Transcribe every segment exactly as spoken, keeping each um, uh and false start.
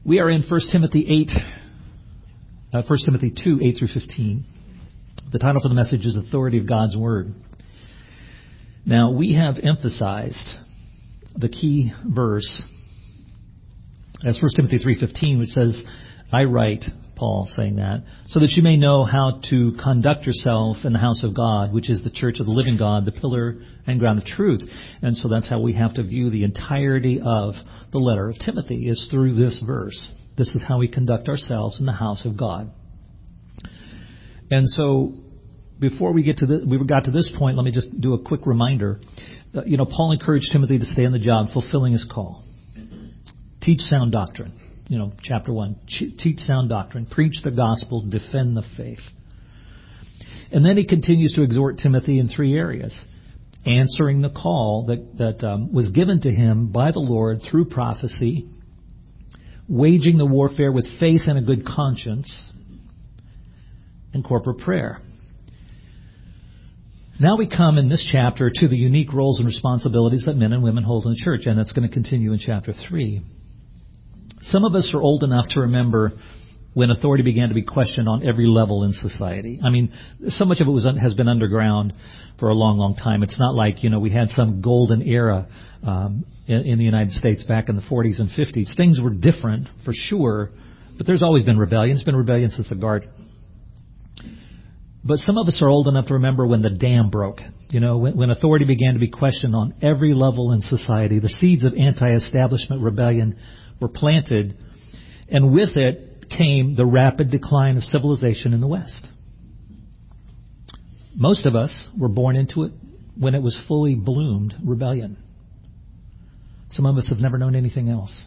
We are in First Timothy eight, uh, First Timothy two, eight through fifteen. The title for the message is Authority of God's Word. Now, we have emphasized the key verse as First Timothy three fifteen, which says, I write, Paul saying that, so that you may know how to conduct yourself in the house of God, which is the church of the living God, the pillar and ground of truth. And so that's how we have to view the entirety of the letter of Timothy, is through this verse. This is how we conduct ourselves in the house of God. And so before we get to the, we got to this point, let me just do a quick reminder. Uh, you know, Paul encouraged Timothy to stay on the job, fulfilling his call. Teach sound doctrine. You know, chapter one, teach sound doctrine, preach the gospel, defend the faith. And then he continues to exhort Timothy in three areas. Answering the call that, that um, was given to him by the Lord through prophecy, waging the warfare with faith and a good conscience, and corporate prayer. Now we come in this chapter to the unique roles and responsibilities that men and women hold in the church, and that's going to continue in chapter three. Some of us are old enough to remember when authority began to be questioned on every level in society. I mean, so much of it was has been underground for a long, long time. It's not like, you know, we had some golden era um, in, in the United States back in the forties and fifties. Things were different, for sure, but there's always been rebellion. It's been rebellion since the garden. But some of us are old enough to remember when the dam broke. You know, when, when authority began to be questioned on every level in society, the seeds of anti-establishment rebellion were planted, and with it came the rapid decline of civilization in the West. Most of us were born into it when it was fully bloomed rebellion. Some of us have never known anything else.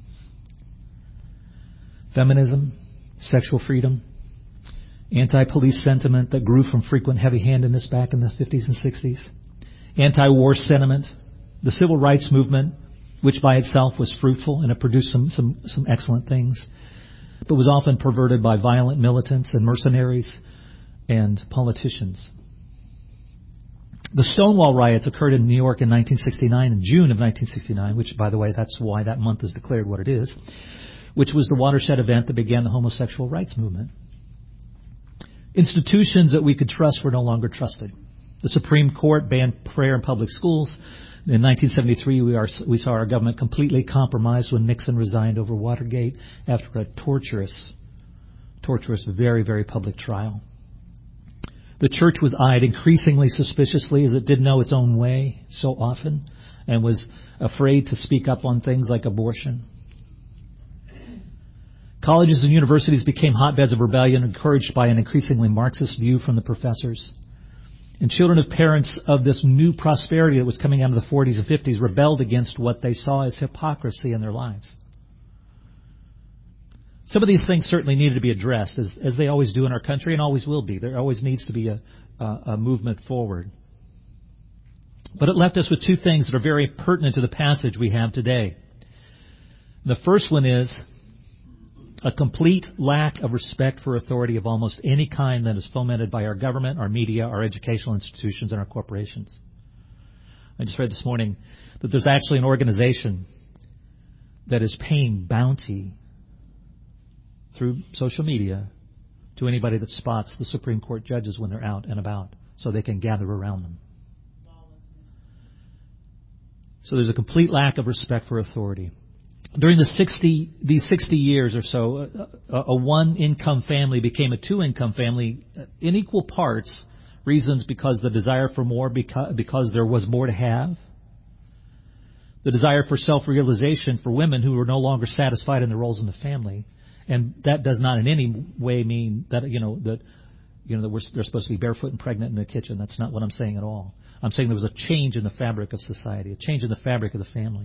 Feminism, sexual freedom, anti-police sentiment that grew from frequent heavy-handedness back in the fifties and sixties, anti-war sentiment, the civil rights movement, which by itself was fruitful and it produced some, some, some excellent things, but was often perverted by violent militants and mercenaries and politicians. The Stonewall riots occurred in New York in nineteen sixty-nine, in June of nineteen sixty-nine, which, by the way, that's why that month is declared what it is, which was the watershed event that began the homosexual rights movement. Institutions that we could trust were no longer trusted. The Supreme Court banned prayer in public schools. In nineteen seventy-three, we, are, we saw our government completely compromised when Nixon resigned over Watergate after a torturous, torturous, very, very public trial. The church was eyed increasingly suspiciously as it didn't know its own way so often and was afraid to speak up on things like abortion. Colleges and universities became hotbeds of rebellion, encouraged by an increasingly Marxist view from the professors. And children of parents of this new prosperity that was coming out of the forties and fifties rebelled against what they saw as hypocrisy in their lives. Some of these things certainly needed to be addressed, as, as they always do in our country and always will be. There always needs to be a, a, a movement forward. But it left us with two things that are very pertinent to the passage we have today. The first one is a complete lack of respect for authority of almost any kind that is fomented by our government, our media, our educational institutions, and our corporations. I just read this morning that there's actually an organization that is paying bounty through social media to anybody that spots the Supreme Court judges when they're out and about so they can gather around them. So there's a complete lack of respect for authority. During the sixty, these sixty years or so, a, a one-income family became a two-income family in equal parts. Reasons because the desire for more, because, because there was more to have. The desire for self-realization for women who were no longer satisfied in their roles in the family. And that does not in any way mean that, you know, that, you know, that we're, they're supposed to be barefoot and pregnant in the kitchen. That's not what I'm saying at all. I'm saying there was a change in the fabric of society, a change in the fabric of the family.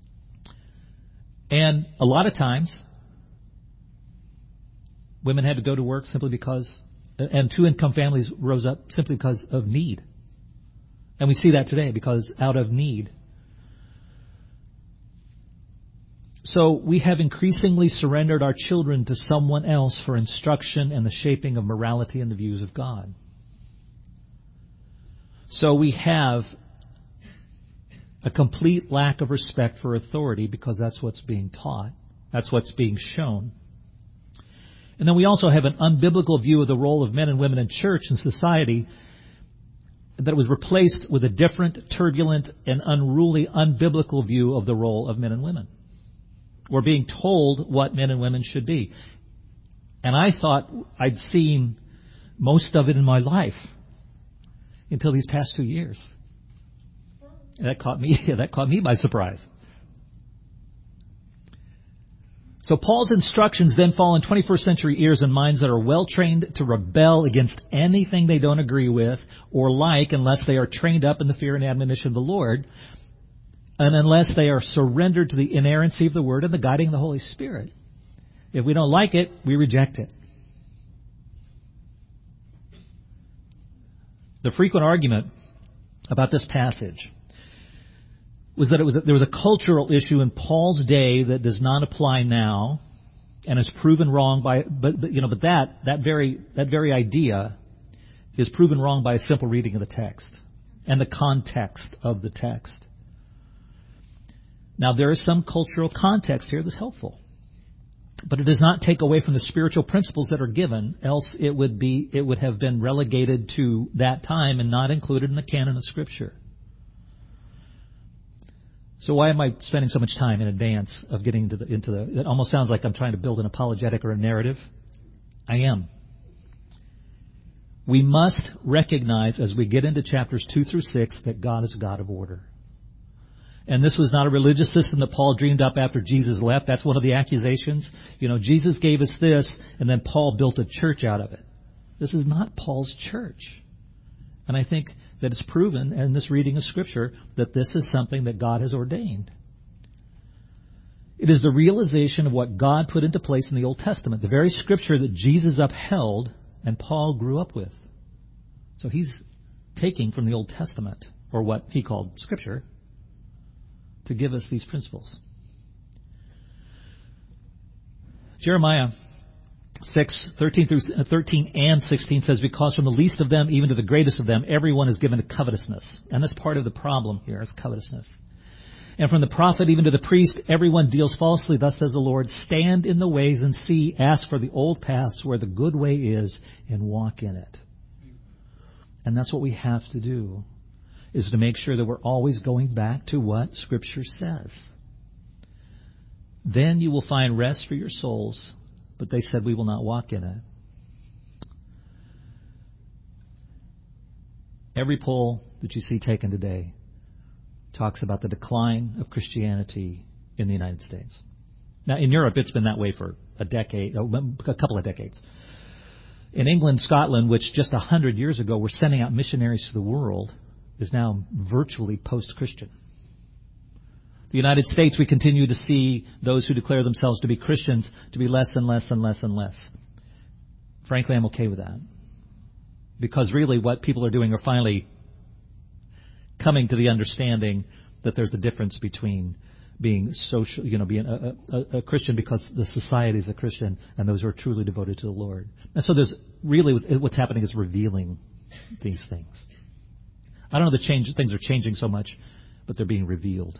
And a lot of times, women had to go to work simply because, and two-income families rose up simply because of need. And we see that today, because out of need. So we have increasingly surrendered our children to someone else for instruction and the shaping of morality and the views of God. So we have a complete lack of respect for authority because that's what's being taught That's what's being shown. And then we also have an unbiblical view of the role of men and women in church and society that was replaced with a different, turbulent, and unruly, unbiblical view of the role of men and women. We're being told what men and women should be. And I thought I'd seen most of it in my life until these past two years. And that caught me, that caught me by surprise. So Paul's instructions then fall in twenty-first century ears and minds that are well trained to rebel against anything they don't agree with or like unless they are trained up in the fear and admonition of the Lord and unless they are surrendered to the inerrancy of the Word and the guiding of the Holy Spirit. If we don't like it, we reject it. The frequent argument about this passage was that it was a, there was a cultural issue in Paul's day that does not apply now, and is proven wrong by. But, but you know, but that that very that very idea is proven wrong by a simple reading of the text and the context of the text. Now, there is some cultural context here that's helpful, but it does not take away from the spiritual principles that are given. Else, it would be it would have been relegated to that time and not included in the canon of Scripture. So why am I spending so much time in advance of getting into the, into the... It almost sounds like I'm trying to build an apologetic or a narrative. I am. We must recognize as we get into chapters two through six that God is a God of order. And this was not a religious system that Paul dreamed up after Jesus left. That's one of the accusations. You know, Jesus gave us this, and then Paul built a church out of it. This is not Paul's church. And I think that it's proven in this reading of Scripture that this is something that God has ordained. It is the realization of what God put into place in the Old Testament, the very Scripture that Jesus upheld and Paul grew up with. So he's taking from the Old Testament, or what he called Scripture, to give us these principles. Jeremiah six, thirteen through thirteen and sixteen says, because from the least of them even to the greatest of them, everyone is given to covetousness. And that's part of the problem here, is covetousness. And from the prophet even to the priest, everyone deals falsely. Thus says the Lord, stand in the ways and see, ask for the old paths where the good way is, and walk in it. And that's what we have to do, is to make sure that we're always going back to what Scripture says. Then you will find rest for your souls. But they said, we will not walk in it. Every poll that you see taken today talks about the decline of Christianity in the United States. Now, in Europe, it's been that way for a decade, a couple of decades. In England, Scotland, which just a hundred years ago were sending out missionaries to the world, is now virtually post-Christian. The United States, we continue to see those who declare themselves to be Christians to be less and less and less and less. Frankly, I'm okay with that. Because really what people are doing are finally coming to the understanding that there's a difference between being social, you know, being a, a, a Christian because the society is a Christian, and those who are truly devoted to the Lord. And so there's really, what's happening is revealing these things. I don't know that change, things are changing so much, but they're being revealed.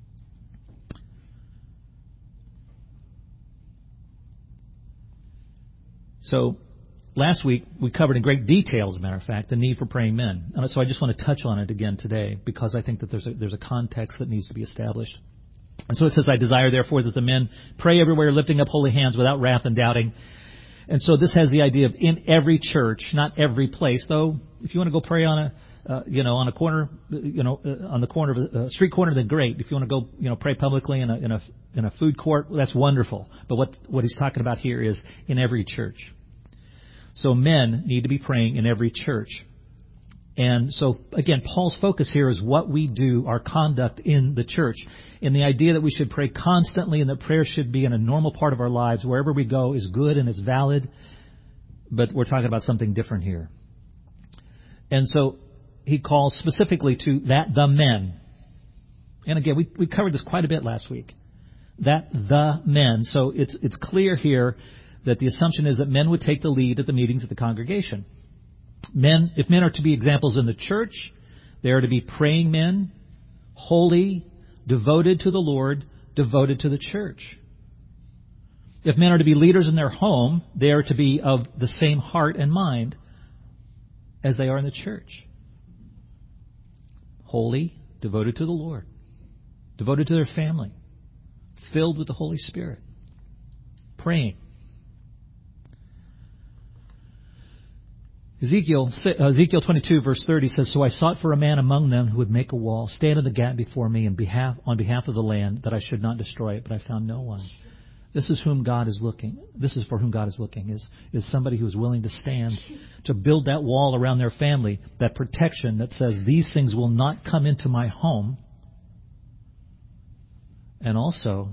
So last week we covered in great detail, as a matter of fact, the need for praying men. And so I just want to touch on it again today because I think that there's a, there's a context that needs to be established. And so it says, I desire therefore that the men pray everywhere, lifting up holy hands without wrath and doubting. And so this has the idea of in every church, not every place. Though if you want to go pray on a uh, you know on a corner, you know uh, on the corner of a, a street corner, then great. If you want to go you know pray publicly in a in a in a food court, well, that's wonderful. But what what he's talking about here is in every church. So men need to be praying in every church. And so, again, Paul's focus here is what we do, our conduct in the church, in the idea that we should pray constantly and that prayer should be in a normal part of our lives. Wherever we go is good and is valid, but we're talking about something different here. And so he calls specifically to that the men. And again, we, we covered this quite a bit last week. That the men. So it's it's clear here that the assumption is that men would take the lead at the meetings of the congregation. Men, if men are to be examples in the church, they are to be praying men, holy, devoted to the Lord, devoted to the church. If men are to be leaders in their home, they are to be of the same heart and mind as they are in the church. Holy, devoted to the Lord, devoted to their family, filled with the Holy Spirit, praying. Ezekiel, Ezekiel twenty-two, verse thirty says, "So I sought for a man among them who would make a wall, stand in the gap before me in behalf, on behalf of the land, that I should not destroy it, but I found no one." This is whom God is looking. This is for whom God is looking, is, is somebody who is willing to stand, to build that wall around their family, that protection that says these things will not come into my home. And also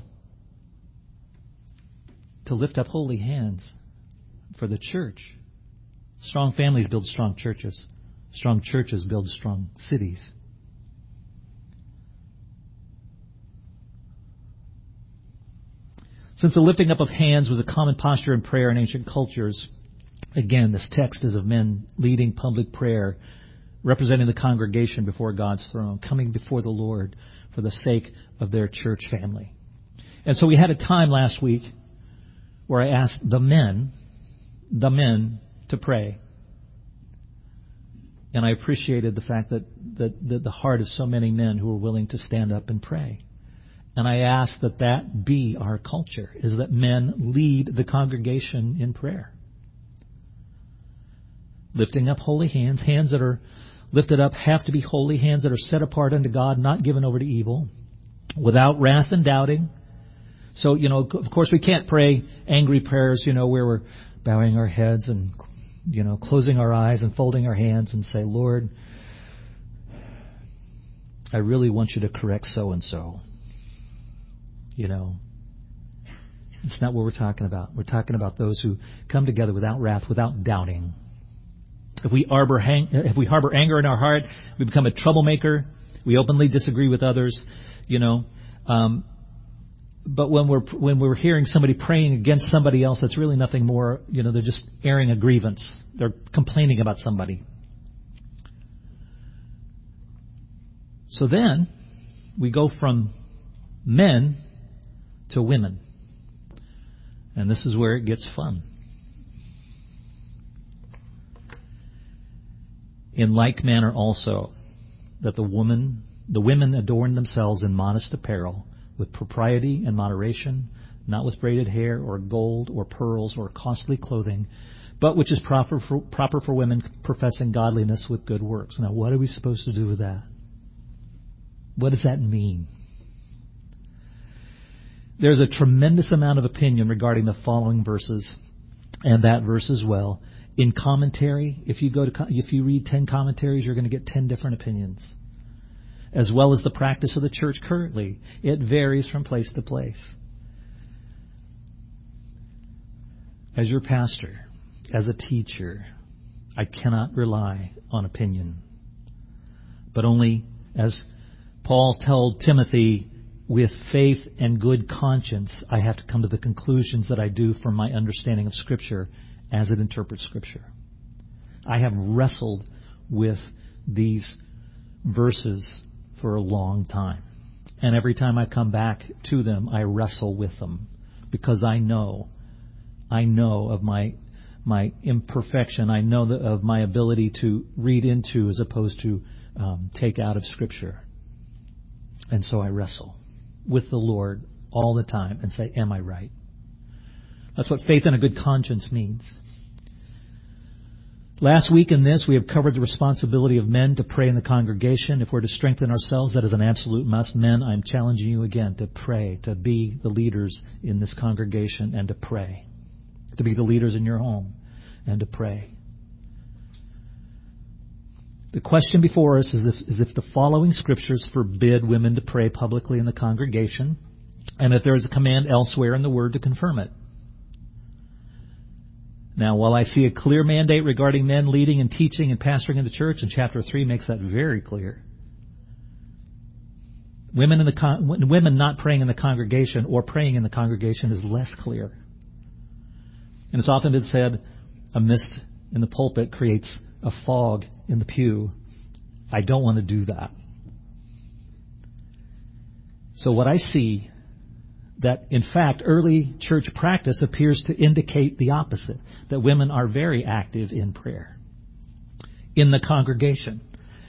to lift up holy hands for the church. Strong families build strong churches. Strong churches build strong cities. Since the lifting up of hands was a common posture in prayer in ancient cultures, again, this text is of men leading public prayer, representing the congregation before God's throne, coming before the Lord for the sake of their church family. And so we had a time last week where I asked the men, the men, to pray. And I appreciated the fact that, that, that the heart of so many men who were willing to stand up and pray. And I ask that that be our culture, is that men lead the congregation in prayer. Lifting up holy hands. Hands that are lifted up have to be holy. Hands that are set apart unto God, not given over to evil, without wrath and doubting. So, you know, of course we can't pray angry prayers, you know, where we're bowing our heads and, you know, closing our eyes and folding our hands and say, "Lord, I really want you to correct so-and-so." You know, it's not what we're talking about. We're talking about those who come together without wrath, without doubting. If we harbor, hang, if we harbor anger in our heart, we become a troublemaker. We openly disagree with others. You know, um, but when we're when we're hearing somebody praying against somebody else, that's really nothing more. You know, they're just airing a grievance. They're complaining about somebody. So then we go from men to women. And this is where it gets fun. In like manner also, that the woman, the women adorn themselves in modest apparel, with propriety and moderation, not with braided hair or gold or pearls or costly clothing, but which is proper for, proper for women professing godliness with good works. Now, what are we supposed to do with that? What does that mean? There's a tremendous amount of opinion regarding the following verses, and that verse as well. In commentary, if you go to if you read ten commentaries, you're going to get ten different opinions, as well as the practice of the church currently. It varies from place to place. As your pastor, as a teacher, I cannot rely on opinion, but only, as Paul told Timothy, with faith and good conscience, I have to come to the conclusions that I do from my understanding of Scripture as it interprets Scripture. I have wrestled with these verses for a long time. And every time I come back to them, I wrestle with them because I know, I know of my my imperfection. I know the, of my ability to read into as opposed to um, take out of Scripture. And so I wrestle with the Lord all the time and say, am I right? That's what faith and a good conscience means. Last week in this, we have covered the responsibility of men to pray in the congregation. If we're to strengthen ourselves, that is an absolute must. Men, I'm challenging you again to pray, to be the leaders in this congregation and to pray. To be the leaders in your home and to pray. The question before us is if, is if the following scriptures forbid women to pray publicly in the congregation, and if there is a command elsewhere in the Word to confirm it. Now, while I see a clear mandate regarding men leading and teaching and pastoring in the church, and chapter three makes that very clear, women in the con- women not praying in the congregation or praying in the congregation is less clear. And it's often been said, a mist in the pulpit creates a fog in the pew. I don't want to do that. So what I see that, in fact, early church practice appears to indicate the opposite, that women are very active in prayer in the congregation.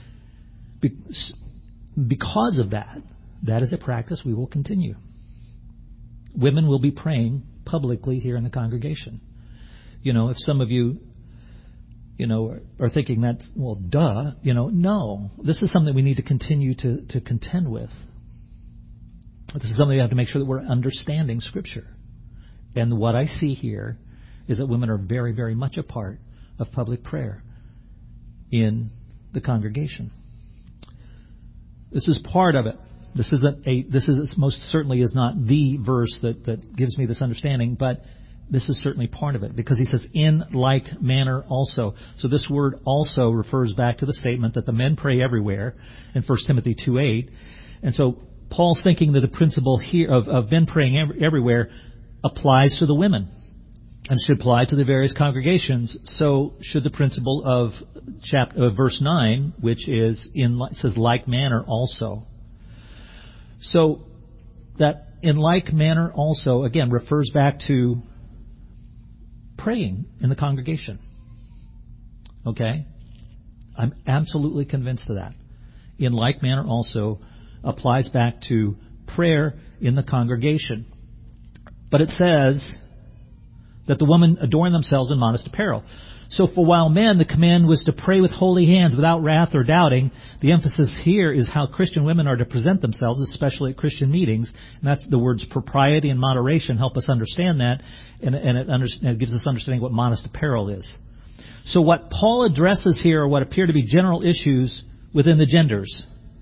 Because of that, that is a practice we will continue. Women will be praying publicly here in the congregation. You know, if some of you, you know, are thinking that's, well, duh, you know, no. This is something we need to continue to, to contend with. This is something we have to make sure that we're understanding Scripture. And what I see here is that women are very, very much a part of public prayer in the congregation. This is part of it. This isn't a. This is most certainly is not the verse that, that gives me this understanding, but this is certainly part of it, because he says, "In like manner also." So this word "also" refers back to the statement that the men pray everywhere in First Timothy two eight, and so Paul's thinking that the principle here of, of men praying every, everywhere applies to the women and should apply to the various congregations. So should the principle of chapter uh, verse nine, which is in it says like manner also. So that in like manner also again refers back to praying in the congregation. Okay? I'm absolutely convinced of that. In like manner also applies back to prayer in the congregation. But it says that the women adorn themselves in modest apparel. So for while men, the command was to pray with holy hands without wrath or doubting, the emphasis here is how Christian women are to present themselves, especially at Christian meetings. And that's the words propriety and moderation help us understand that, and, and, it, under, and it gives us understanding what modest apparel is. So what Paul addresses here are what appear to be general issues within the genders.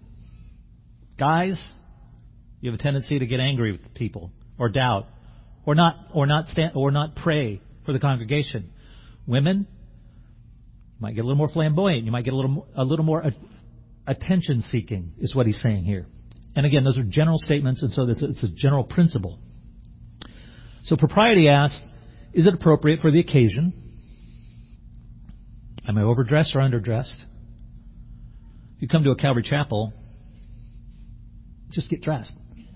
Guys, you have a tendency to get angry with people or doubt or not or not stand or not pray for the congregation. Women, you might get a little more flamboyant. You might get a little a little more attention seeking, is what he's saying here. And again, those are general statements, and so it's a, it's a general principle. So propriety asks, is it appropriate for the occasion? Am I overdressed or underdressed? If you come to a Calvary Chapel, just get dressed.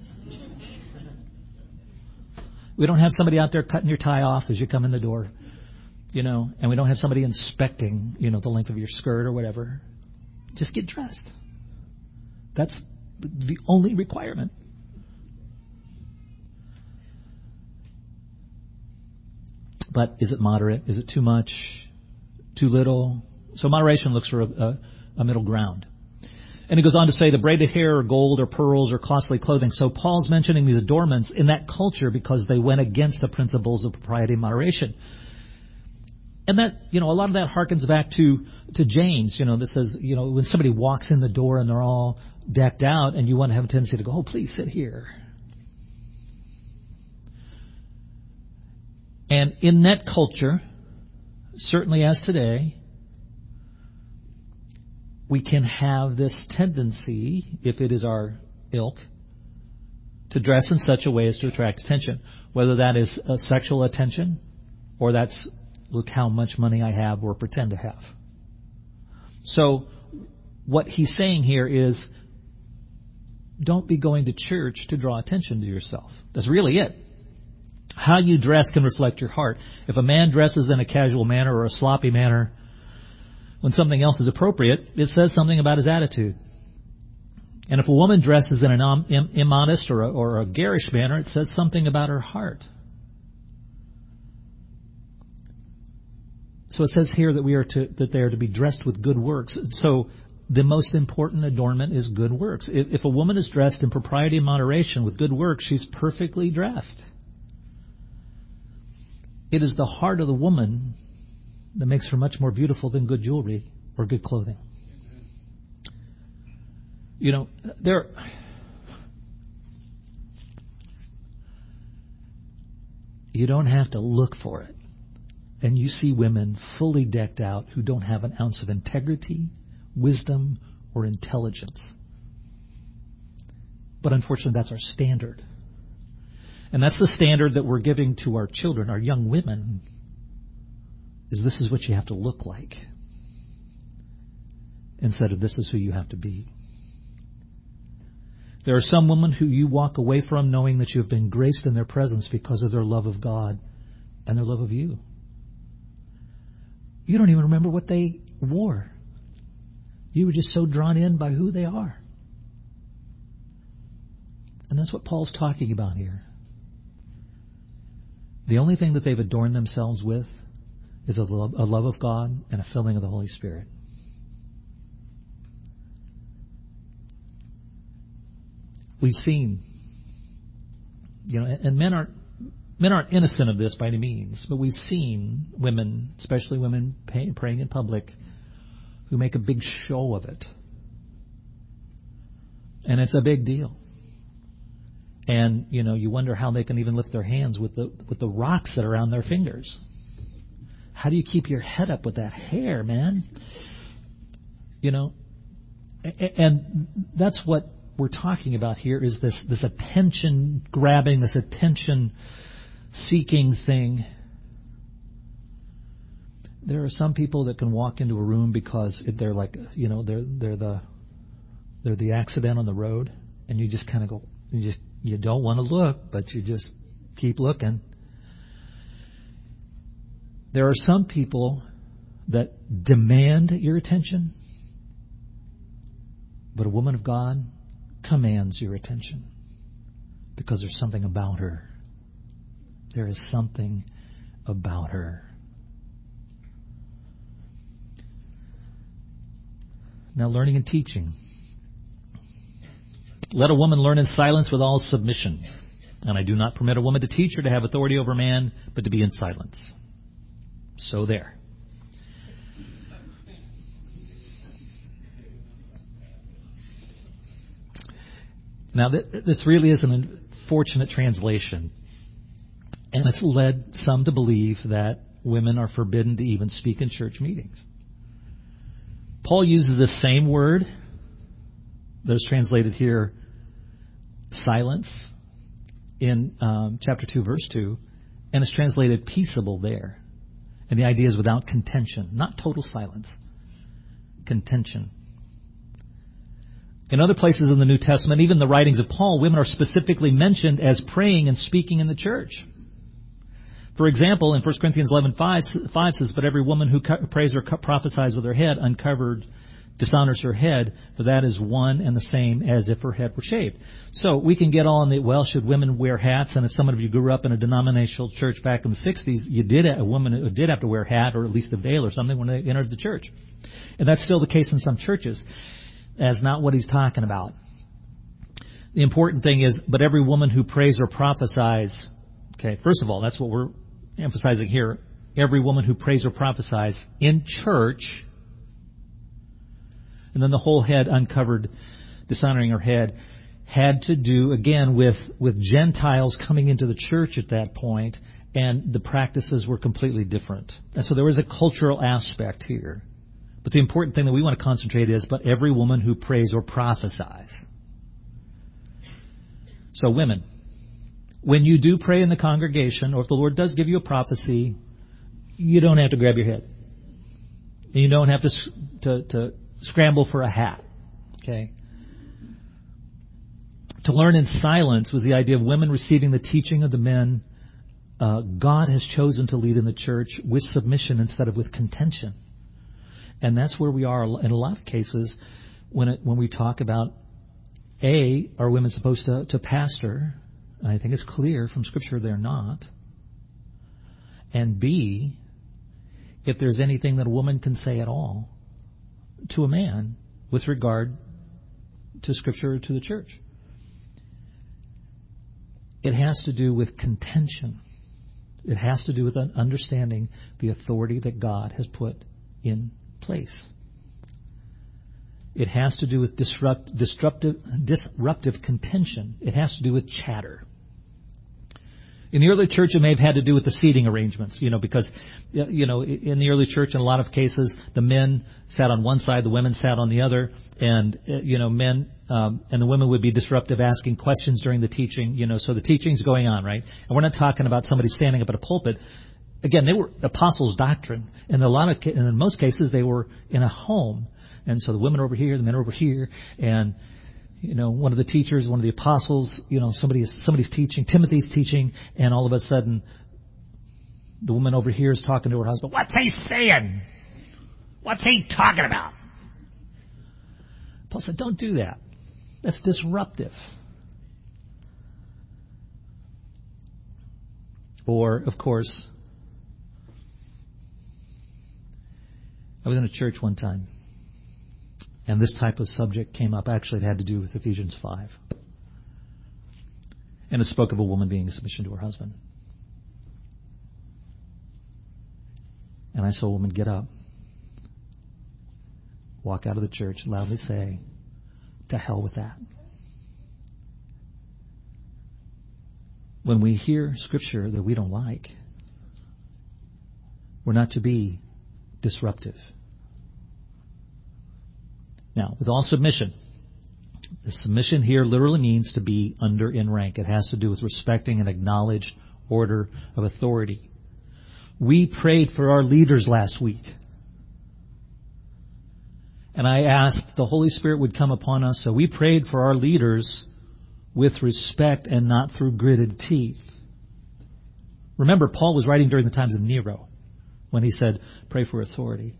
We don't have somebody out there cutting your tie off as you come in the door, you know, and we don't have somebody inspecting, you know, the length of your skirt or whatever. Just get dressed. That's the only requirement. But is it moderate? Is it too much? Too little? So moderation looks for a, a, a middle ground. And he goes on to say the braided hair or gold or pearls or costly clothing. So Paul's mentioning these adornments in that culture because they went against the principles of propriety and moderation. And that, you know, a lot of that harkens back to, to James, you know, that says, you know, when somebody walks in the door and they're all decked out and you want to have a tendency to go, oh, please sit here. And in that culture, certainly as today, we can have this tendency, if it is our ilk, to dress in such a way as to attract attention, whether that is a sexual attention or that's look how much money I have or pretend to have. So what he's saying here is don't be going to church to draw attention to yourself. That's really it. How you dress can reflect your heart. If a man dresses in a casual manner or a sloppy manner, when something else is appropriate, it says something about his attitude. And if a woman dresses in an immodest or a, or a garish manner, it says something about her heart. So it says here that we are to that they are to be dressed with good works. So the most important adornment is good works. If, if a woman is dressed in propriety and moderation with good works, she's perfectly dressed. It is the heart of the woman that makes her much more beautiful than good jewelry or good clothing. You know, there. You don't have to look for it. And you see women fully decked out who don't have an ounce of integrity, wisdom, or intelligence. But unfortunately, that's our standard. And that's the standard that we're giving to our children, our young women, is this is what you have to look like, instead of this is who you have to be. There are some women who you walk away from knowing that you have been graced in their presence because of their love of God and their love of you. You don't even remember what they wore. You were just so drawn in by who they are. And that's what Paul's talking about here. The only thing that they've adorned themselves with is a love, a love of God and a filling of the Holy Spirit. We've seen, you know, and men aren't men aren't innocent of this by any means, but we've seen women, especially women pay, praying in public, who make a big show of it, and it's a big deal. And you know, you wonder how they can even lift their hands with the with the rocks that are around their fingers. How do you keep your head up with that hair, man? You know, and that's what we're talking about here, is this this attention grabbing, this attention seeking thing. There are some people that can walk into a room because they're like, you know, they're they're the they're the accident on the road, and you just kind of go, you just you don't want to look, but you just keep looking. There are some people that demand your attention, but a woman of God commands your attention because there's something about her. There is something about her. Now, learning and teaching. Let a woman learn in silence with all submission. And I do not permit a woman to teach or to have authority over man, but to be in silence. So there. Now, this really is an unfortunate translation. And it's led some to believe that women are forbidden to even speak in church meetings. Paul uses the same word that is translated here, silence, in um, chapter two, verse two, and it's translated peaceable there. And the idea is without contention, not total silence, contention. In other places in the New Testament, even the writings of Paul, women are specifically mentioned as praying and speaking in the church. For example, in First Corinthians eleven five says, "But every woman who prays or prophesies with her head uncovered dishonors her head, for that is one and the same as if her head were shaved." So we can get all in the, well, should women wear hats? And if some of you grew up in a denominational church back in the sixties, you did a woman did have to wear a hat or at least a veil or something when they entered the church. And that's still the case in some churches. That's not what he's talking about. The important thing is, but every woman who prays or prophesies, okay, first of all, that's what we're emphasizing here. Every woman who prays or prophesies in church, and then the whole head uncovered, dishonoring her head, had to do, again, with, with Gentiles coming into the church at that point, and the practices were completely different. And so there was a cultural aspect here. But the important thing that we want to concentrate is, but every woman who prays or prophesies. So women, when you do pray in the congregation, or if the Lord does give you a prophecy, you don't have to grab your head. And you don't have to, to, to scramble for a hat. Okay? To learn in silence was the idea of women receiving the teaching of the men uh, God has chosen to lead in the church with submission instead of with contention. And that's where we are in a lot of cases when it, when we talk about, A, are women supposed to, to pastor? And I think it's clear from Scripture they're not. And B, if there's anything that a woman can say at all to a man with regard to Scripture or to the church. It has to do with contention. It has to do with understanding the authority that God has put in place. It has to do with disrupt, disruptive, disruptive contention. It has to do with chatter. In the early church, it may have had to do with the seating arrangements, you know, because, you know, in the early church, in a lot of cases, the men sat on one side, the women sat on the other, and, you know, men um, and the women would be disruptive, asking questions during the teaching, you know, so the teaching's going on, right? And we're not talking about somebody standing up at a pulpit. Again, they were apostles' doctrine, and in a lot of, and in most cases, they were in a home, and so the women are over here, the men are over here, and you know, one of the teachers, one of the apostles, you know, somebody is, somebody's teaching, Timothy's teaching, and all of a sudden the woman over here is talking to her husband. What's he saying? What's he talking about? Paul said, don't do that. That's disruptive. Or, of course, I was in a church one time, and this type of subject came up. Actually, it had to do with Ephesians five. And it spoke of a woman being in submission to her husband. And I saw a woman get up, walk out of the church, loudly say, to hell with that. When we hear Scripture that we don't like, we're not to be disruptive. Now, with all submission, the submission here literally means to be under in rank. It has to do with respecting an acknowledged order of authority. We prayed for our leaders last week. And I asked the Holy Spirit would come upon us, so we prayed for our leaders with respect and not through gritted teeth. Remember, Paul was writing during the times of Nero when he said, pray for authority.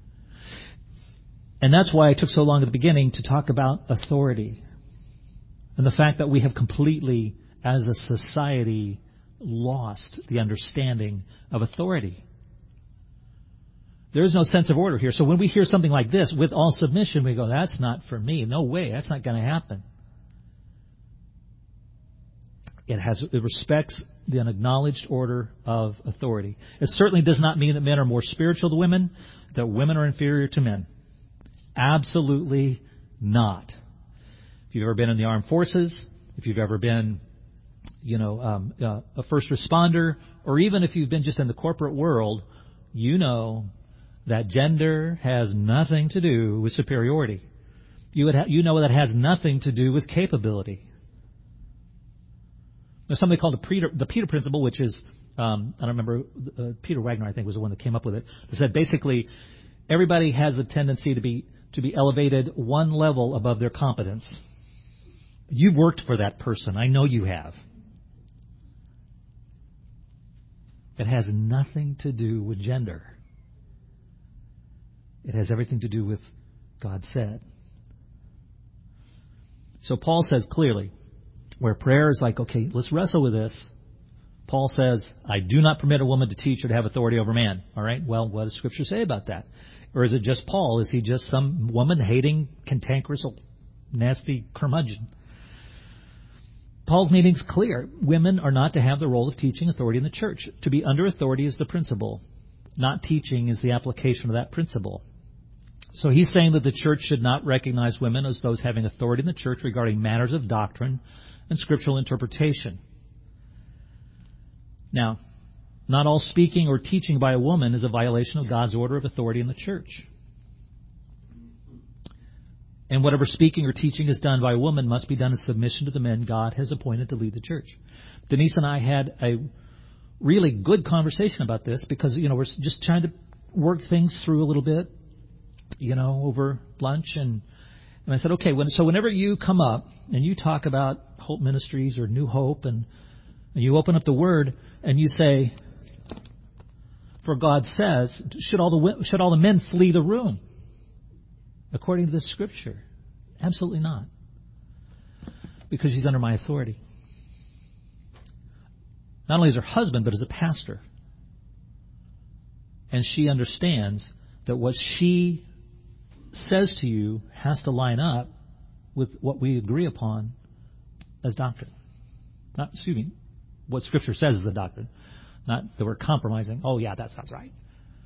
And that's why I took so long at the beginning to talk about authority and the fact that we have completely, as a society, lost the understanding of authority. There is no sense of order here. So when we hear something like this, with all submission, we go, that's not for me. No way. That's not going to happen. It has, it respects the unacknowledged order of authority. It certainly does not mean that men are more spiritual than women, that women are inferior to men. Absolutely not. If you've ever been in the armed forces, if you've ever been, you know, um, uh, a first responder, or even if you've been just in the corporate world, you know that gender has nothing to do with superiority. You would ha- you know that has nothing to do with capability. There's something called the Peter, the Peter Principle, which is, um, I don't remember, uh, Peter Wagner, I think, was the one that came up with it, that said basically everybody has a tendency to be to be elevated one level above their competence. You've worked for that person. I know you have. It has nothing to do with gender. It has everything to do with God said. So Paul says clearly, where prayer is like, okay, let's wrestle with this. Paul says, I do not permit a woman to teach or to have authority over man. All right, well, what does Scripture say about that? Or is it just Paul? Is he just some woman-hating, cantankerous, nasty curmudgeon? Paul's meaning's clear. Women are not to have the role of teaching authority in the church. To be under authority is the principle. Not teaching is the application of that principle. So he's saying that the church should not recognize women as those having authority in the church regarding matters of doctrine and scriptural interpretation. Now, not all speaking or teaching by a woman is a violation of God's order of authority in the church. And whatever speaking or teaching is done by a woman must be done in submission to the men God has appointed to lead the church. Denise and I had a really good conversation about this because, you know, we're just trying to work things through a little bit, you know, over lunch. And, and I said, okay, when, so whenever you come up and you talk about Hope Ministries or New Hope and, and you open up the Word and you say, for God says, should all the should all the men flee the room? According to this Scripture, absolutely not. Because she's under my authority. Not only as her husband, but as a pastor. And she understands that what she says to you has to line up with what we agree upon as doctrine. Not, excuse me, what Scripture says is a doctrine. Not that we're compromising. Oh, yeah, that sounds right.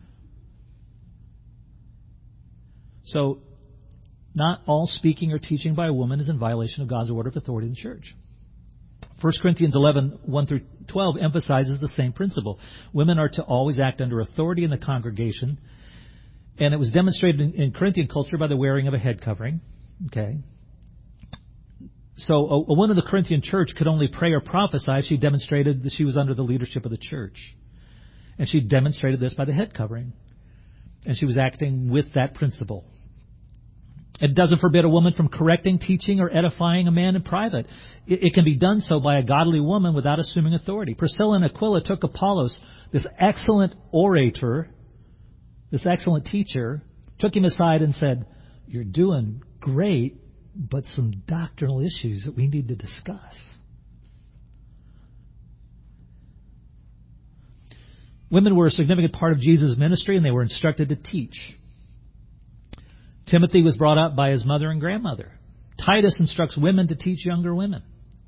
So, not all speaking or teaching by a woman is in violation of God's order of authority in the church. First Corinthians eleven, one through twelve emphasizes the same principle. Women are to always act under authority in the congregation, and it was demonstrated in, in Corinthian culture by the wearing of a head covering. Okay. So a, a woman in the Corinthian church could only pray or prophesy if she demonstrated that she was under the leadership of the church. And she demonstrated this by the head covering. And she was acting with that principle. It doesn't forbid a woman from correcting, teaching, or edifying a man in private. It, it can be done so by a godly woman without assuming authority. Priscilla and Aquila took Apollos, this excellent orator, this excellent teacher, took him aside and said, "You're doing great, but some doctrinal issues that we need to discuss." Women were a significant part of Jesus' ministry, and they were instructed to teach. Timothy was brought up by his mother and grandmother. Titus instructs women to teach younger women.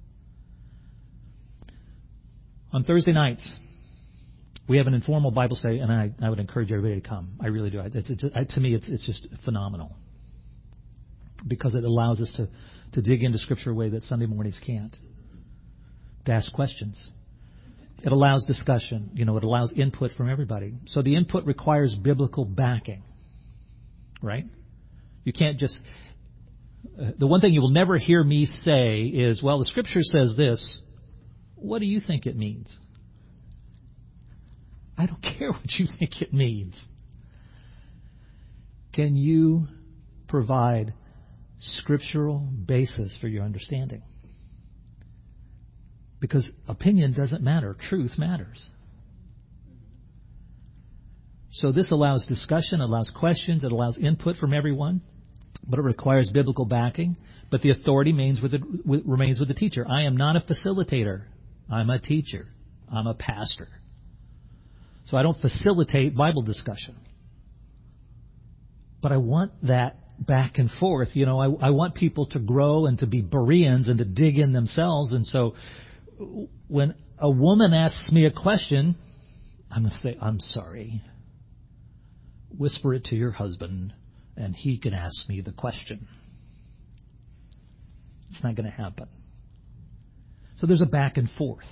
On Thursday nights, we have an informal Bible study, and I, I would encourage everybody to come. I really do. It's, it's, it, to me, it's, it's just phenomenal because it allows us to, to dig into Scripture a way that Sunday mornings can't, to ask questions. It allows discussion. You know, it allows input from everybody. So the input requires biblical backing, right? You can't just... Uh, the one thing you will never hear me say is, well, the Scripture says this. What do you think it means? I don't care what you think it means. Can you provide scriptural basis for your understanding? Because opinion doesn't matter. Truth matters. So this allows discussion, it allows questions, it allows input from everyone, but it requires biblical backing. But the authority remains with the, with, remains with the teacher. I am not a facilitator. I'm a teacher. I'm a pastor. So I don't facilitate Bible discussion. But I want that back and forth. You know, I, I want people to grow and to be Bereans and to dig in themselves. And so when a woman asks me a question, I'm going to say, I'm sorry. Whisper it to your husband, and he can ask me the question. It's not going to happen. So there's a back and forth.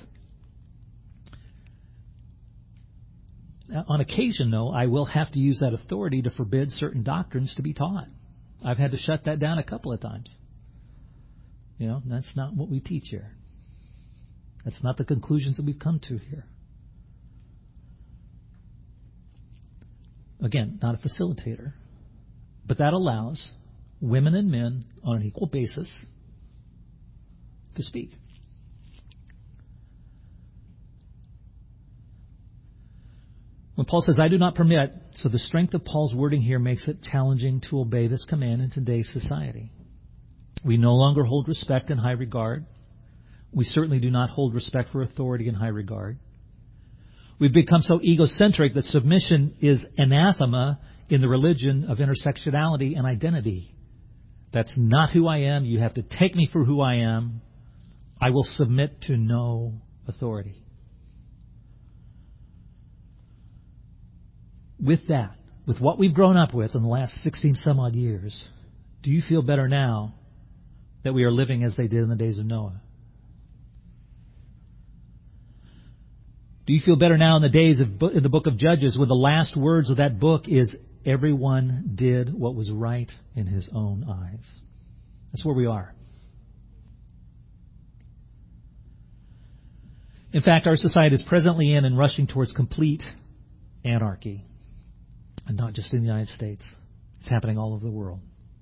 Now, on occasion, though, I will have to use that authority to forbid certain doctrines to be taught. I've had to shut that down a couple of times. You know, that's not what we teach here. That's not the conclusions that we've come to here. Again, not a facilitator. But that allows women and men on an equal basis to speak. When Paul says, I do not permit, so the strength of Paul's wording here makes it challenging to obey this command in today's society. We no longer hold respect in high regard. We certainly do not hold respect for authority in high regard. We've become so egocentric that submission is anathema in the religion of intersectionality and identity. That's not who I am. You have to take me for who I am. I will submit to no authority. With that, with what we've grown up with in the last sixteen some odd years, do you feel better now that we are living as they did in the days of Noah? Do you feel better now in the days of in the book of Judges, where the last words of that book is, everyone did what was right in his own eyes? That's where we are. In fact, our society is presently in and rushing towards complete anarchy. And not just in the United States. It's happening all over the world.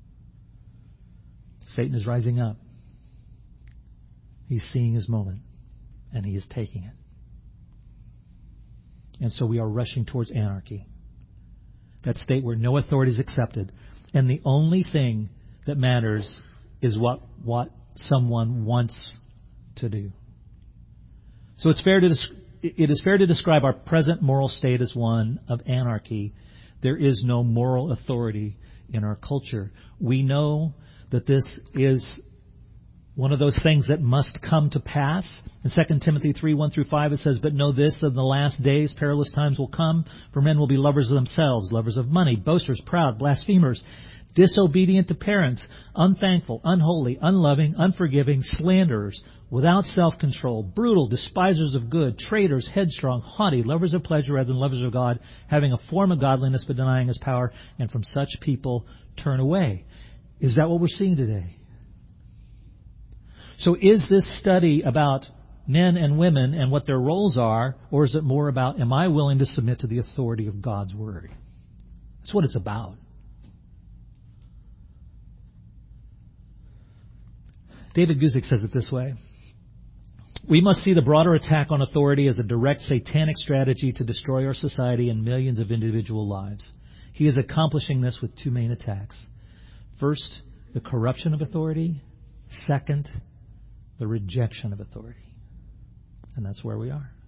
Satan is rising up. He's seeing his moment. And he is taking it. And so we are rushing towards anarchy. That state where no authority is accepted. And the only thing that matters is what, what someone wants to do. So it's fair to it is fair to describe our present moral state as one of anarchy. There is no moral authority in our culture. We know that this is one of those things that must come to pass. In Second Timothy three, one through five, it says, But know this, that in the last days perilous times will come, for men will be lovers of themselves, lovers of money, boasters, proud, blasphemers, disobedient to parents, unthankful, unholy, unloving, unforgiving, slanderers, without self-control, brutal, despisers of good, traitors, headstrong, haughty, lovers of pleasure rather than lovers of God, having a form of godliness but denying His power, and from such people turn away. Is that what we're seeing today? So is this study about men and women and what their roles are, or is it more about, am I willing to submit to the authority of God's Word? That's what it's about. David Guzik says it this way. We must see the broader attack on authority as a direct satanic strategy to destroy our society and millions of individual lives. He is accomplishing this with two main attacks. First, the corruption of authority. Second, the rejection of authority. And that's where we are.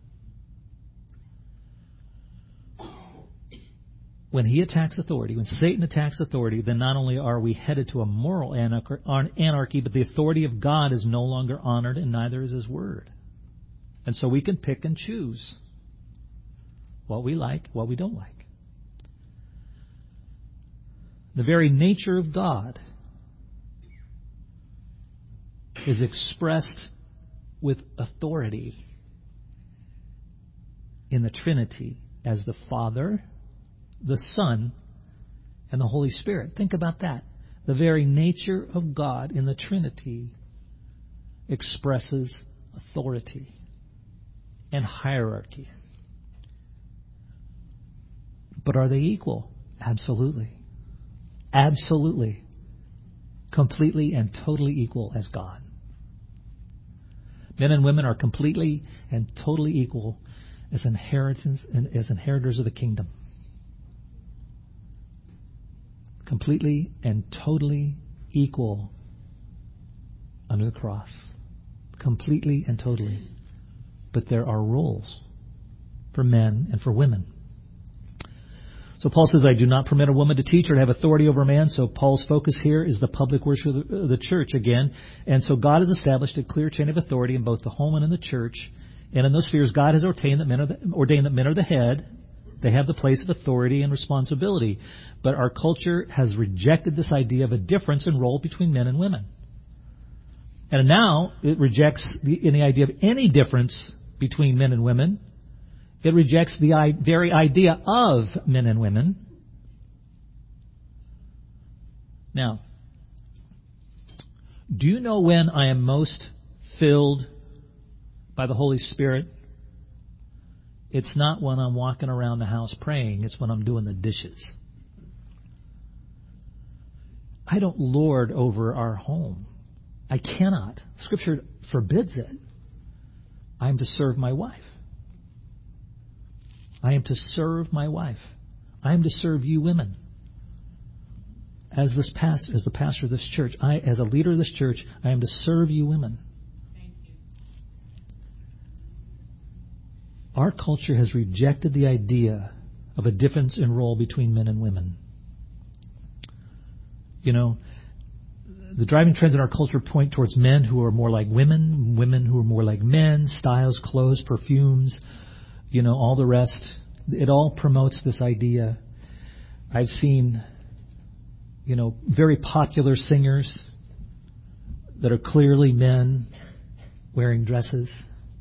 When he attacks authority, when Satan attacks authority, then not only are we headed to a moral anarchy, but the authority of God is no longer honored, and neither is His Word. And so we can pick and choose what we like, what we don't like. The very nature of God is expressed with authority in the Trinity as the Father, the Son, and the Holy Spirit. Think about that. The very nature of God in the Trinity expresses authority and hierarchy. But are they equal? Absolutely. Absolutely. Completely and totally equal as God. Men and women are completely and totally equal as inheritance and as inheritors of the kingdom. Completely and totally equal under the cross. Completely and totally. But there are roles for men and for women. So Paul says, I do not permit a woman to teach or to have authority over a man. So Paul's focus here is the public worship of the, the church again. And so God has established a clear chain of authority in both the home and in the church. And in those spheres, God has ordained that men are the, ordained that men are the head. They have the place of authority and responsibility. But our culture has rejected this idea of a difference in role between men and women. And now it rejects the, any idea of any difference between men and women. It rejects the very idea of men and women. Now, do you know when I am most filled by the Holy Spirit? It's not when I'm walking around the house praying. It's when I'm doing the dishes. I don't lord over our home. I cannot. Scripture forbids it. I am to serve my wife. I am to serve my wife. I am to serve you women. As this pastor, as the pastor of this church, I, as a leader of this church, I am to serve you women. Thank you. Our culture has rejected the idea of a difference in role between men and women. You know, the driving trends in our culture point towards men who are more like women, women who are more like men, styles, clothes, perfumes, you know, all the rest. It all promotes this idea. I've seen, you know, very popular singers that are clearly men wearing dresses.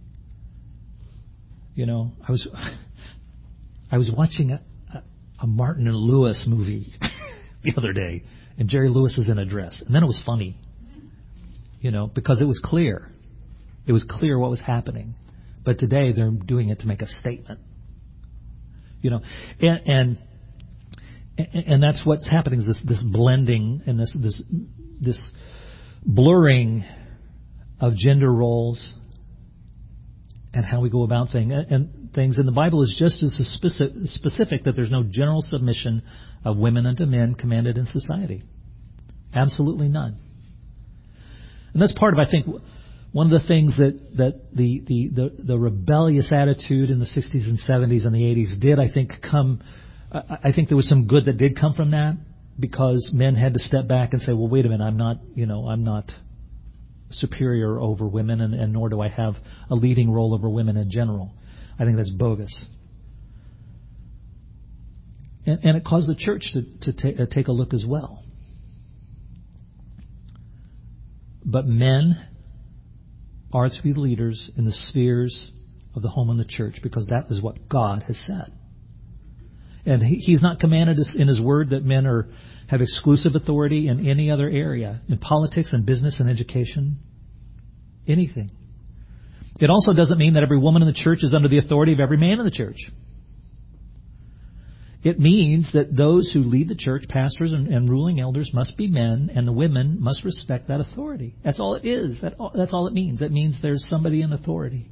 You know, I was I was watching a, a Martin and Lewis movie the other day, and Jerry Lewis is in a dress, and then it was funny, you know, because it was clear. It was clear what was happening. But today they're doing it to make a statement. You know, and and, and that's what's happening is this, this blending and this this this blurring of gender roles and how we go about things. And things. And the Bible is just as specific, specific that there's no general submission of women unto men commanded in society. Absolutely none. And that's part of, I think, one of the things that, that the, the, the, the rebellious attitude in the sixties and seventies and the eighties did, I think, come, I think there was some good that did come from that, because men had to step back and say, well, wait a minute, I'm not, you know, I'm not superior over women, and, and nor do I have a leading role over women in general. I think that's bogus. And, and it caused the church to, to ta- take a look as well. But men are to be leaders in the spheres of the home and the church, because that is what God has said. And he, He's not commanded us in His Word that men are have exclusive authority in any other area, in politics and business and education, anything. It also doesn't mean that every woman in the church is under the authority of every man in the church. It means that those who lead the church, pastors and, and ruling elders, must be men, and the women must respect that authority. That's all it is. That, that's all it means. That means there's somebody in authority.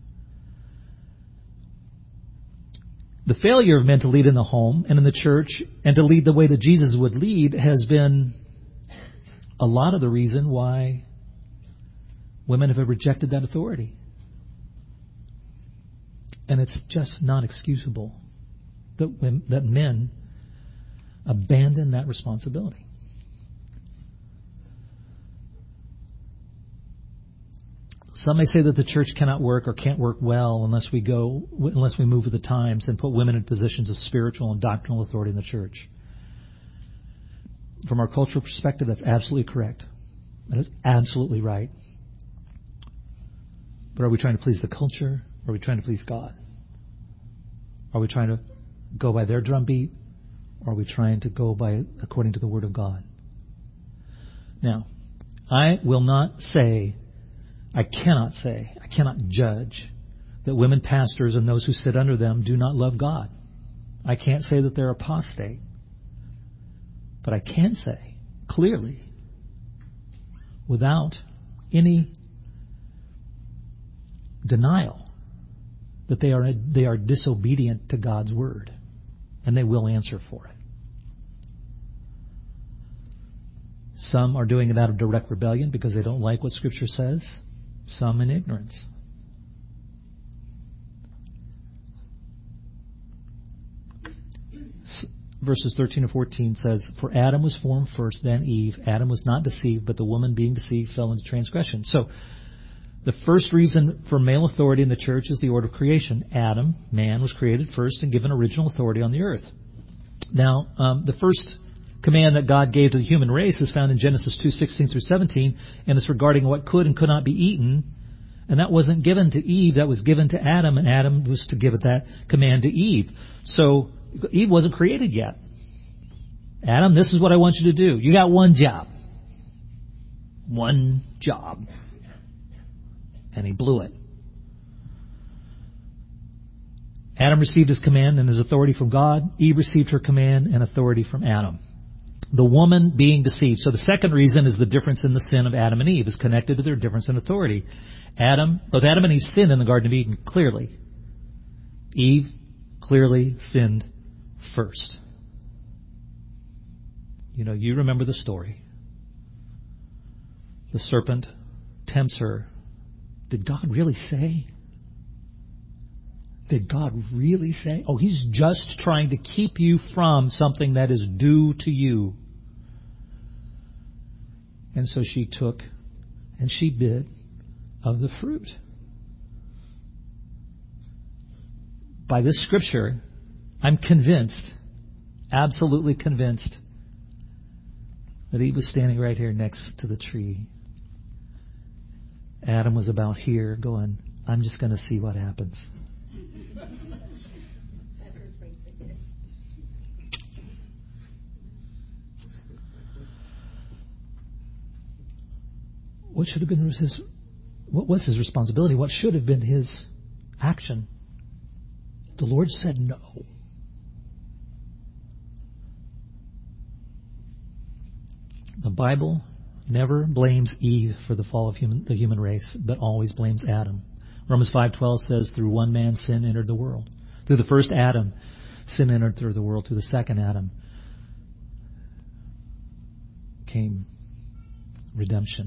The failure of men to lead in the home and in the church and to lead the way that Jesus would lead has been a lot of the reason why women have rejected that authority. And it's just not excusable that women, that men abandon that responsibility. Some may say that the church cannot work or can't work well unless we go, unless we move with the times and put women in positions of spiritual and doctrinal authority in the church. From our cultural perspective, that's absolutely correct. That is absolutely right. But are we trying to please the culture? Or are we trying to please God? Are we trying to go by their drumbeat? Or are we trying to go by according to the Word of God? Now, I will not say, I cannot say, I cannot judge that women pastors and those who sit under them do not love God. I can't say that they're apostate. But I can say clearly, without any denial, that they are they are disobedient to God's word, and they will answer for it. Some are doing it out of direct rebellion because they don't like what Scripture says. Some in ignorance. Verses thirteen to fourteen says, "For Adam was formed first, then Eve. Adam was not deceived, but the woman being deceived fell into transgression." So, the first reason for male authority in the church is the order of creation. Adam, man, was created first and given original authority on the earth. Now, um, the first command that God gave to the human race is found in Genesis two sixteen through seventeen, and it's regarding what could and could not be eaten. And that wasn't given to Eve, that was given to Adam, and Adam was to give it that command to Eve. So, Eve wasn't created yet. Adam, this is what I want you to do. You got one job. One job. And he blew it. Adam received his command and his authority from God. Eve received her command and authority from Adam. The woman being deceived. So the second reason is the difference in the sin of Adam and Eve is connected to their difference in authority. Adam, both Adam and Eve sinned in the Garden of Eden, clearly. Eve clearly sinned first. You know, you remember the story. The serpent tempts her. Did God really say? Did God really say? Oh, he's just trying to keep you from something that is due to you. And so she took and she bit of the fruit. By this scripture, I'm convinced, absolutely convinced, that Eve was standing right here next to the tree. Adam was about here going, I'm just going to see what happens. What should have been his, what was his responsibility? What should have been his action? The Lord said no. The Bible never blames Eve for the fall of human, the human race, but always blames Adam. Romans five twelve says, through one man sin entered the world. Through the first Adam, sin entered through the world. Through the second Adam came redemption.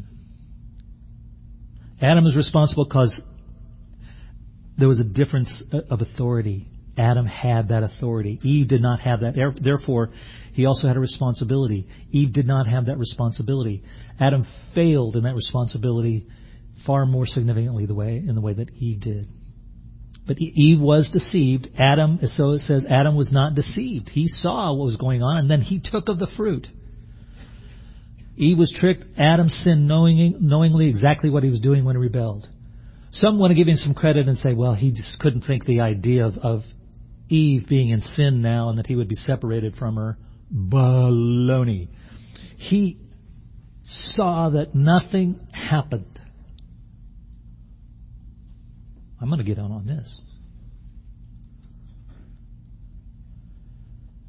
Adam was responsible because there was a difference of authority. Adam had that authority. Eve did not have that. Therefore, he also had a responsibility. Eve did not have that responsibility. Adam failed in that responsibility far more significantly the way in the way that Eve did. But Eve was deceived. Adam, so it says, Adam was not deceived. He saw what was going on, and then he took of the fruit. Eve was tricked. Adam sinned knowing, knowingly exactly what he was doing when he rebelled. Some want to give him some credit and say, well, he just couldn't think the idea of, of Eve being in sin now and that he would be separated from her. Baloney. He saw that nothing happened. I'm going to get on on this.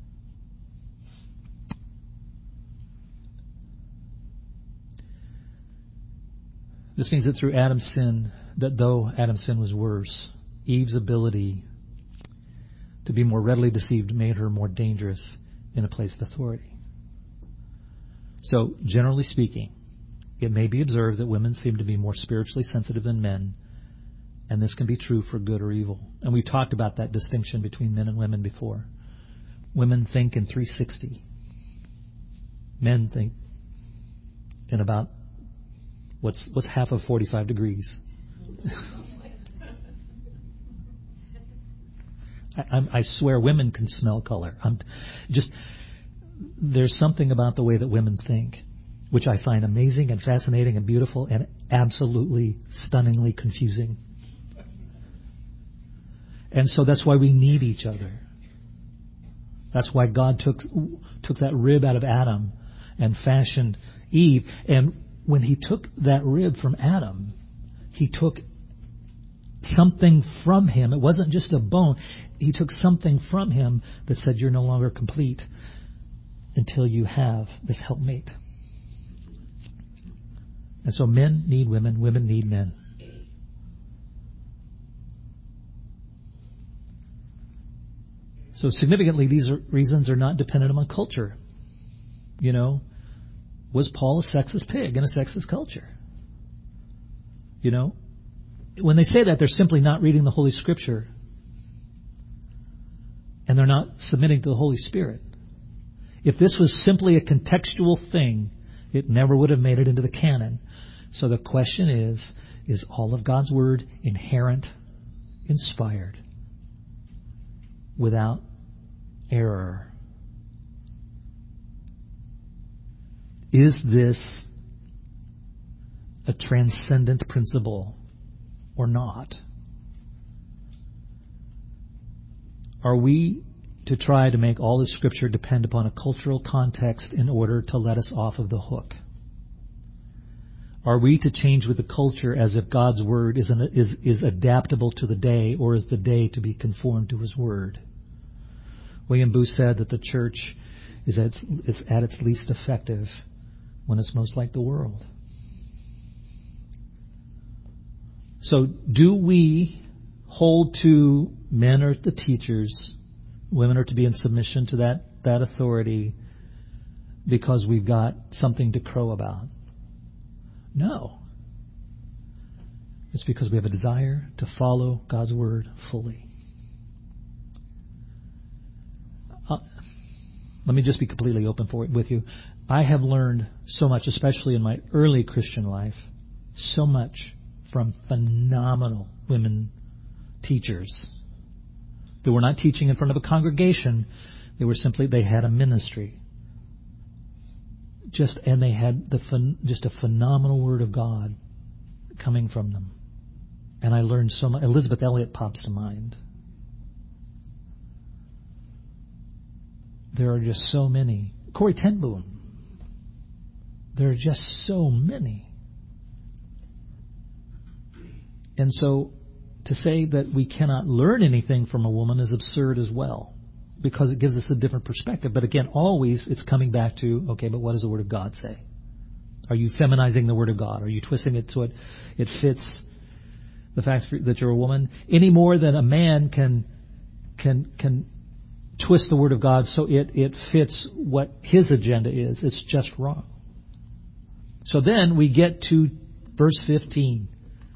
This means that through Adam's sin, that though Adam's sin was worse, Eve's ability to be more readily deceived made her more dangerous in a place of authority. So, generally speaking, it may be observed that women seem to be more spiritually sensitive than men, and this can be true for good or evil. And we've talked about that distinction between men and women before. Women think in three sixty. Men think in about what's what's half of forty-five degrees. I, I'm, I swear women can smell color. I'm just there's something about the way that women think, which I find amazing and fascinating and beautiful and absolutely stunningly confusing. And so that's why we need each other. That's why God took took that rib out of Adam and fashioned Eve. And when he took that rib from Adam, he took something from him. It wasn't just a bone. He took something from him that said, you're no longer complete until you have this helpmate. And so men need women, women need men. So significantly, these are, reasons are not dependent on culture. You know, was Paul a sexist pig in a sexist culture? You know, when they say that, they're simply not reading the Holy Scripture. And they're not submitting to the Holy Spirit. If this was simply a contextual thing, it never would have made it into the canon. So the question is, is all of God's Word inerrant, inspired, without error? Is this a transcendent principle or not? Are we to try to make all the Scripture depend upon a cultural context in order to let us off of the hook? Are we to change with the culture as if God's Word is, an, is, is adaptable to the day, or is the day to be conformed to His Word? William Booth said that the church is at its, is at its least effective when it's most like the world. So do we hold to men are the teachers, women are to be in submission to that, that authority because we've got something to crow about? No. It's because we have a desire to follow God's Word fully. Uh, let me just be completely open for it with you. I have learned so much, especially in my early Christian life, so much from phenomenal women teachers. They were not teaching in front of a congregation. They were simply, they had a ministry. Just and they had the just a phenomenal Word of God coming from them. And I learned so much. Elizabeth Elliot pops to mind. There are just so many. Corrie ten Boom. There are just so many. And so to say that we cannot learn anything from a woman is absurd as well, because it gives us a different perspective. But again, always it's coming back to, okay, but what does the Word of God say? Are you feminizing the Word of God? Are you twisting it so it, it fits the fact that you're a woman any more than a man can can can twist the Word of God so it, it fits what his agenda is? It's just wrong. So then we get to verse fifteen.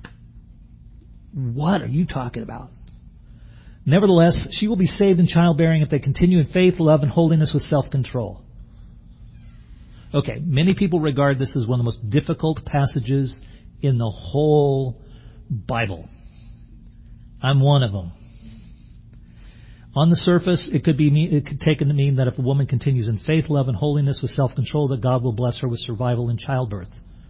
What are you talking about? Nevertheless, she will be saved in childbearing if they continue in faith, love, and holiness with self-control. Okay, many people regard this as one of the most difficult passages in the whole Bible. I'm one of them. On the surface, it could be it could taken to mean that if a woman continues in faith, love, and holiness with self-control, that God will bless her with survival in childbirth.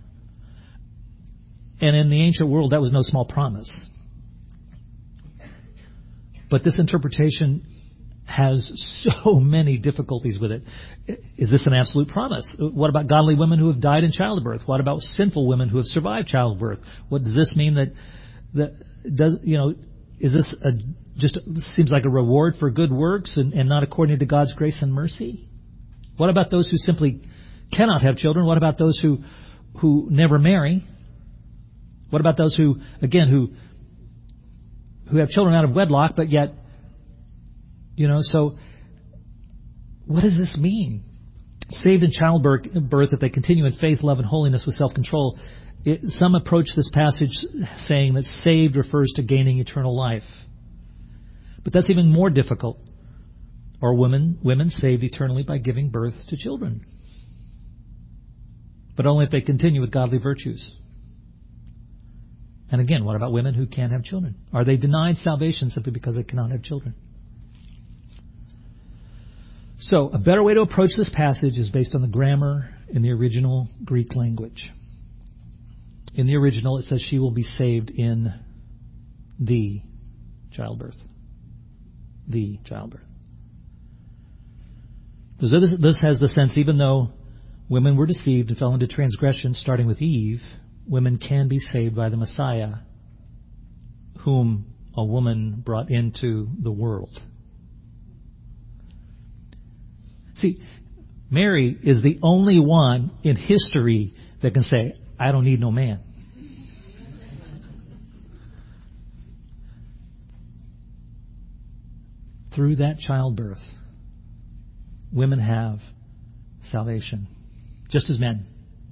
And in the ancient world, that was no small promise. But this interpretation has so many difficulties with it. Is this an absolute promise? What about godly women who have died in childbirth? What about sinful women who have survived childbirth? What does this mean that that does you know? Is this a, just this seems like a reward for good works and, and not according to God's grace and mercy? What about those who simply cannot have children? What about those who who never marry? What about those who, again, who who have children out of wedlock, but yet, you know, so what does this mean? Saved in childbirth, if they continue in faith, love, and holiness with self-control. It, some approach this passage saying that saved refers to gaining eternal life. But that's even more difficult. Are women, women saved eternally by giving birth to children? But only if they continue with godly virtues. And again, what about women who can't have children? Are they denied salvation simply because they cannot have children? So, a better way to approach this passage is based on the grammar in the original Greek language. In the original, it says she will be saved in the childbirth. The childbirth. So this, this has the sense, even though women were deceived and fell into transgression, starting with Eve, women can be saved by the Messiah, whom a woman brought into the world. See, Mary is the only one in history that can say, I don't need no man. Through that childbirth, women have salvation, just as men.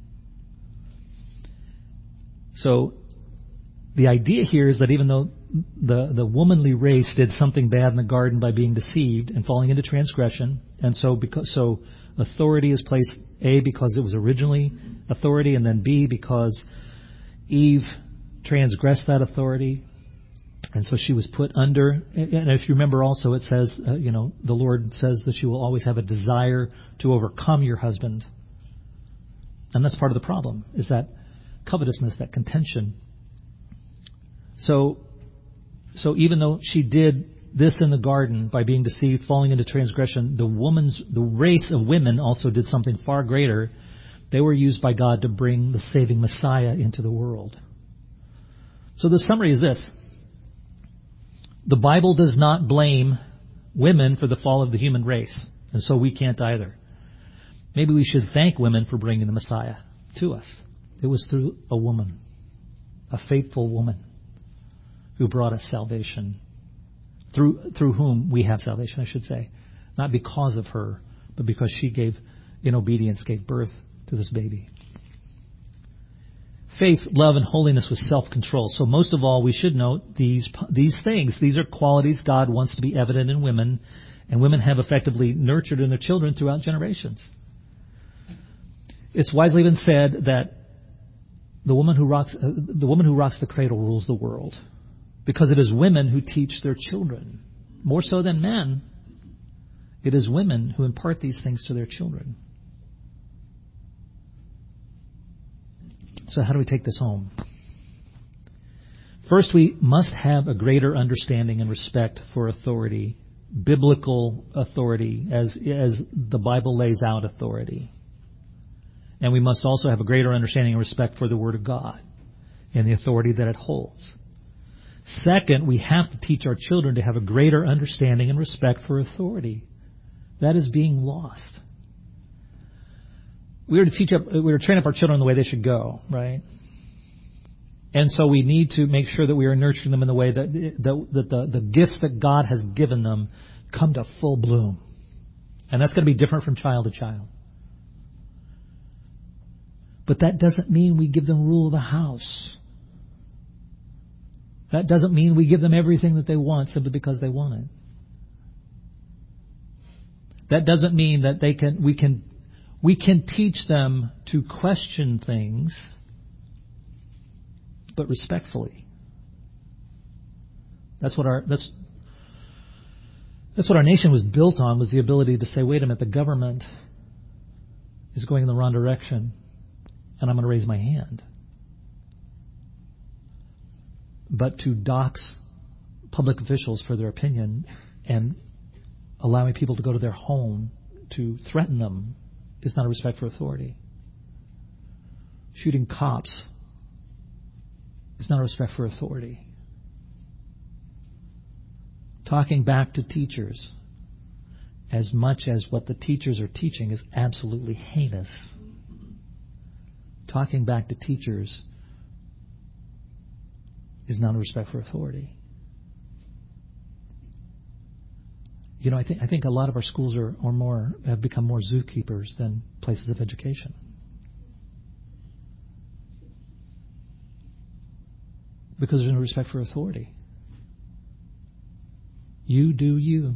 So the idea here is that even though the, the womanly race did something bad in the garden by being deceived and falling into transgression, and so because so authority is placed, A, because it was originally authority, and then B, because Eve transgressed that authority, and so she was put under. And if you remember also, it says, uh, you know, the Lord says that you will always have a desire to overcome your husband. And that's part of the problem, is that covetousness, that contention. So, so even though she did this in the garden by being deceived, falling into transgression, the woman's, the race of women also did something far greater. They were used by God to bring the saving Messiah into the world. So the summary is this. The Bible does not blame women for the fall of the human race, and so we can't either. Maybe we should thank women for bringing the Messiah to us. It was through a woman, a faithful woman, who brought us salvation, through through whom we have salvation, I should say. Not because of her, but because she gave, in obedience, gave birth to this baby. Faith, love, and holiness with self-control. So most of all, we should note these these things. These are qualities God wants to be evident in women, and women have effectively nurtured in their children throughout generations. It's wisely been said that the woman who rocks uh, the woman who rocks the cradle rules the world, because it is women who teach their children. More so than men, it is women who impart these things to their children. So how do we take this home? First, we must have a greater understanding and respect for authority, biblical authority, as, as the Bible lays out authority. And we must also have a greater understanding and respect for the Word of God and the authority that it holds. Second, we have to teach our children to have a greater understanding and respect for authority. That is being lost. We are to teach up, we are to train up our children the way they should go, right? And so we need to make sure that we are nurturing them in the way that, that, that the, the gifts that God has given them come to full bloom. And that's going to be different from child to child. But that doesn't mean we give them rule of the house. That doesn't mean we give them everything that they want simply because they want it. That doesn't mean that they can we can we can teach them to question things, but respectfully. That's what our that's that's what our nation was built on, was the ability to say, wait a minute, the government is going in the wrong direction, and I'm going to raise my hand. But to dox public officials for their opinion and allowing people to go to their home to threaten them is not a respect for authority. Shooting cops is not a respect for authority. Talking back to teachers, as much as what the teachers are teaching is absolutely heinous, talking back to teachers is not a respect for authority. You know, I think I think a lot of our schools are, are more have become more zookeepers than places of education. Because there's no respect for authority. You do you.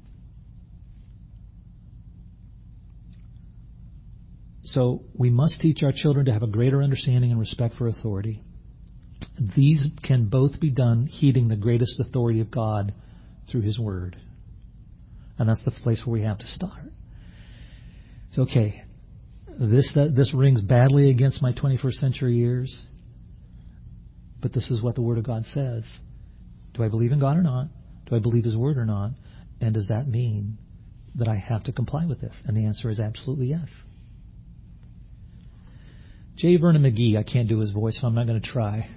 So we must teach our children to have a greater understanding and respect for authority. These can both be done heeding the greatest authority of God through His Word. And that's the place where we have to start. So, okay, this uh, this rings badly against my twenty-first century years, but this is what the Word of God says. Do I believe in God or not? Do I believe His Word or not? And does that mean that I have to comply with this? And the answer is absolutely yes. J. Vernon McGee, I can't do his voice, so I'm not going to try,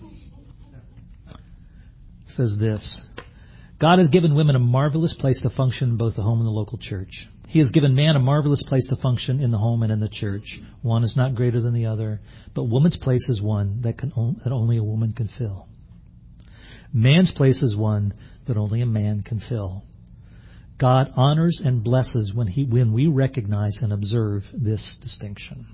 says this: God has given women a marvelous place to function in both the home and the local church. He has given man a marvelous place to function in the home and in the church. One is not greater than the other, but woman's place is one that can that only a woman can fill. Man's place is one that only a man can fill. God honors and blesses when he when we recognize and observe this distinction.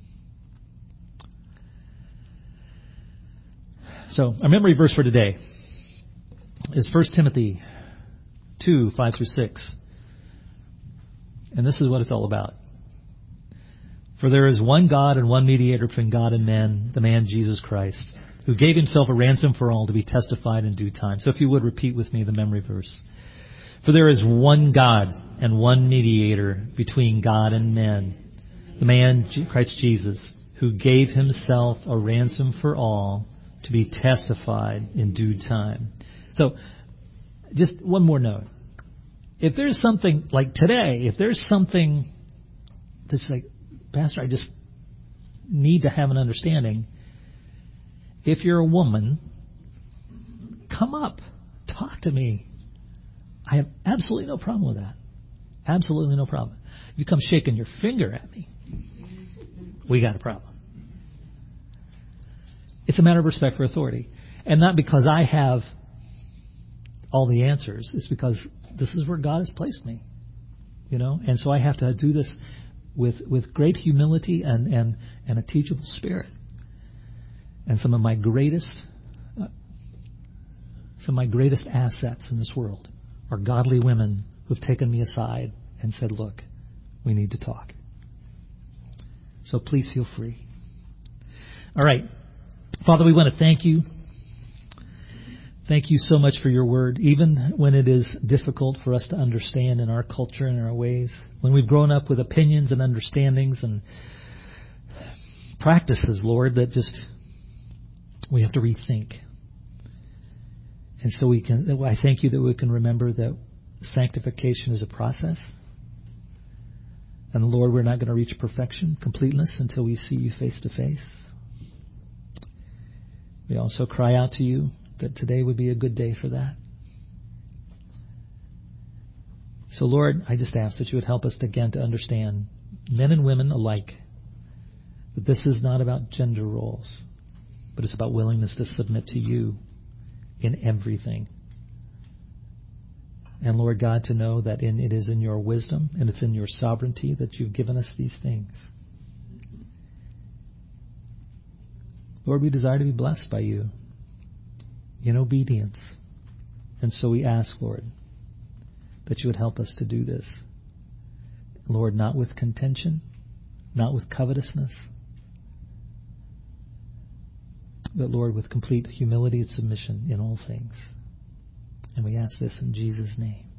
So, our memory verse for today is First Timothy two, five through six. And this is what it's all about. For there is one God and one mediator between God and men, the man Jesus Christ, who gave himself a ransom for all to be testified in due time. So if you would repeat with me the memory verse. For there is one God and one mediator between God and men, the man Christ Jesus, who gave himself a ransom for all to be testified in due time. So, just one more note. If there's something, like today, if there's something that's like, Pastor, I just need to have an understanding. If you're a woman, come up. Talk to me. I have absolutely no problem with that. Absolutely no problem. If you come shaking your finger at me, we got a problem. It's a matter of respect for authority. And not because I have all the answers. It's because this is where God has placed me. You know? And so I have to do this with with great humility and, and, and a teachable spirit. And some of my greatest uh, some of my greatest assets in this world are godly women who have taken me aside and said, look, we need to talk. So please feel free. All right. Father, we want to thank you. Thank you so much for your word, even when it is difficult for us to understand in our culture and in our ways. When we've grown up with opinions and understandings and practices, Lord, that just we have to rethink. And so we can. I thank you that we can remember that sanctification is a process. And Lord, we're not going to reach perfection, completeness, until we see you face to face. We also cry out to you that today would be a good day for that. So, Lord, I just ask that you would help us again to understand, men and women alike, that this is not about gender roles, but it's about willingness to submit to you in everything. And, Lord God, to know that in, it is in your wisdom and it's in your sovereignty that you've given us these things. Lord, we desire to be blessed by you in obedience. And so we ask, Lord, that you would help us to do this. Lord, not with contention, not with covetousness, but, Lord, with complete humility and submission in all things. And we ask this in Jesus' name.